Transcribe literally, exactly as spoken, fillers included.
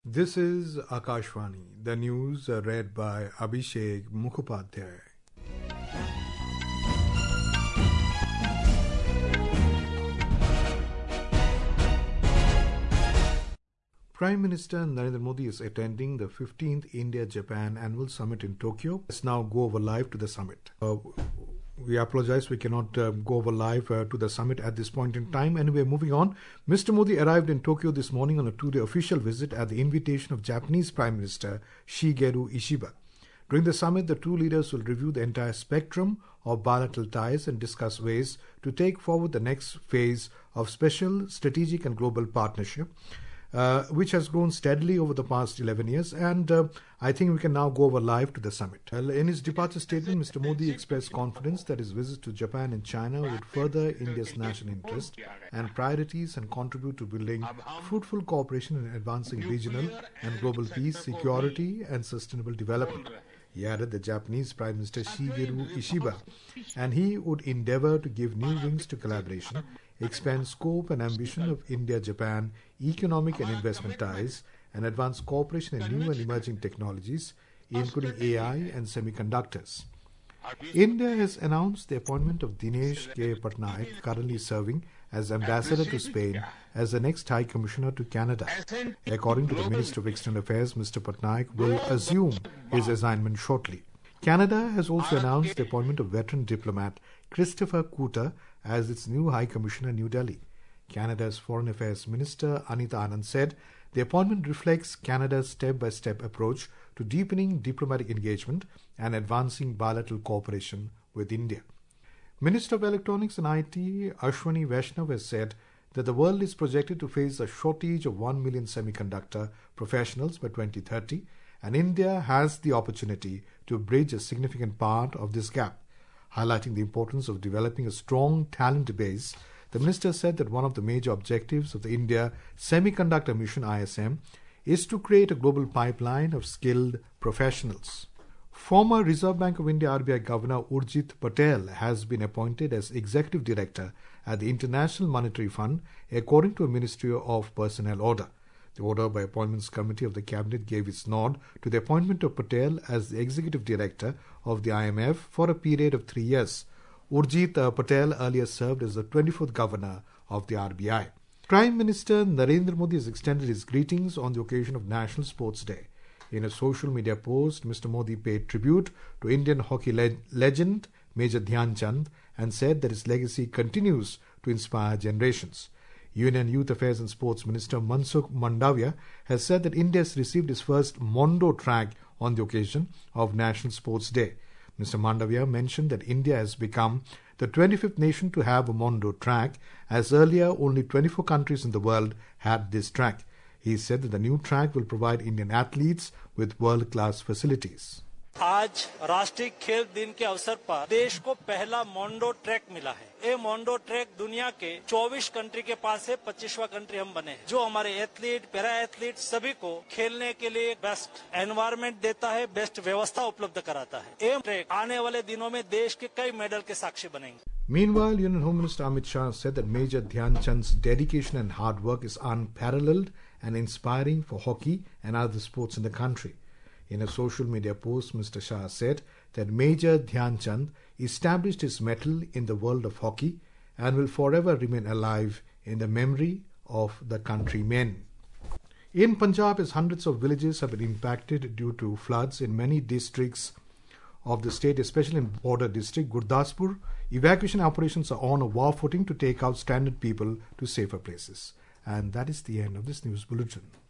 This is Akashvani, the news uh, read by Abhishek Mukhopadhyay. Prime Minister Narendra Modi is attending the fifteenth India-Japan Annual Summit in Tokyo. Let's now go over live to the summit. Uh, we apologize, we cannot uh, go over live uh, to the summit at this point in time. Anyway, moving on. Mister Modi arrived in Tokyo this morning on a two-day official visit at the invitation of Japanese Prime Minister Shigeru Ishiba. During the summit, the two leaders will review the entire spectrum of bilateral ties and discuss ways to take forward the next phase of special, strategic and global partnership, Uh, which has grown steadily over the past eleven years, and uh, I think we can now go over live to the summit. Well, in his departure statement, Mister Modi expressed confidence that his visit to Japan and China would further India's national interest and priorities and contribute to building fruitful cooperation in advancing regional and global peace, security and sustainable development. He added that Japanese Prime Minister Shigeru Ishiba and he would endeavor to give new wings to collaboration, expand scope and ambition of India-Japan economic and investment ties, and advance cooperation in new and emerging technologies, including A I and semiconductors. India has announced the appointment of Dinesh K. Patnaik, currently serving as ambassador to Spain, as the next High Commissioner to Canada. According to the Minister of External Affairs, Mister Patnaik will assume his assignment shortly. Canada has also announced the appointment of veteran diplomat Christopher Cooter as its new High Commissioner, New Delhi. Canada's Foreign Affairs Minister Anita Anand said the appointment reflects Canada's step-by-step approach to deepening diplomatic engagement and advancing bilateral cooperation with India. Minister of Electronics and I T Ashwani Vaishnaw has said that the world is projected to face a shortage of one million semiconductor professionals by twenty thirty, and India has the opportunity to bridge a significant part of this gap. Highlighting the importance of developing a strong talent base, the minister said that one of the major objectives of the India Semiconductor Mission I S M is to create a global pipeline of skilled professionals. Former Reserve Bank of India R B I Governor Urjit Patel has been appointed as Executive Director at the International Monetary Fund, according to a Ministry of Personnel order. The Order by Appointments Committee of the Cabinet gave its nod to the appointment of Patel as the Executive Director of the I M F for a period of three years. Urjit uh, Patel earlier served as the twenty-fourth Governor of the R B I. Prime Minister Narendra Modi has extended his greetings on the occasion of National Sports Day. In a social media post, Mister Modi paid tribute to Indian hockey le- legend Major Dhyan Chand and said that his legacy continues to inspire generations. Union Youth Affairs and Sports Minister Mansukh Mandavia has said that India has received its first Mondo track on the occasion of National Sports Day. Mister Mandavia mentioned that India has become the twenty-fifth nation to have a Mondo track, as earlier only twenty-four countries in the world had this track. He said that the new track will provide Indian athletes with world-class facilities. आज राष्ट्रीय खेल दिन के अवसर पर देश को पहला मोंडो ट्रैक मिला है। ये मोंडो ट्रैक दुनिया के चौबीस कंट्री के पास है, पच्चीसवां कंट्री हम बने हैं, जो हमारे एथलीट, पैरा एथलीट सभी को खेलने के लिए बेस्ट एनवायरनमेंट देता है, बेस्ट व्यवस्था उपलब्ध कराता है। ये ट्रैक आने वाले दिनों में देश के कई मेडल के साक्षी बनेंगे। Meanwhile, Union Home Minister Amit Shah said that Major Dhyan Chand's dedication and hard work is unparalleled and inspiring for hockey and other sports in the country. In a social media post, Mister Shah said that Major Dhyan Chand established his mettle in the world of hockey and will forever remain alive in the memory of the countrymen. In Punjab, as hundreds of villages have been impacted due to floods in many districts of the state, especially in border district Gurdaspur, evacuation operations are on a war footing to take out stranded people to safer places. And that is the end of this news bulletin.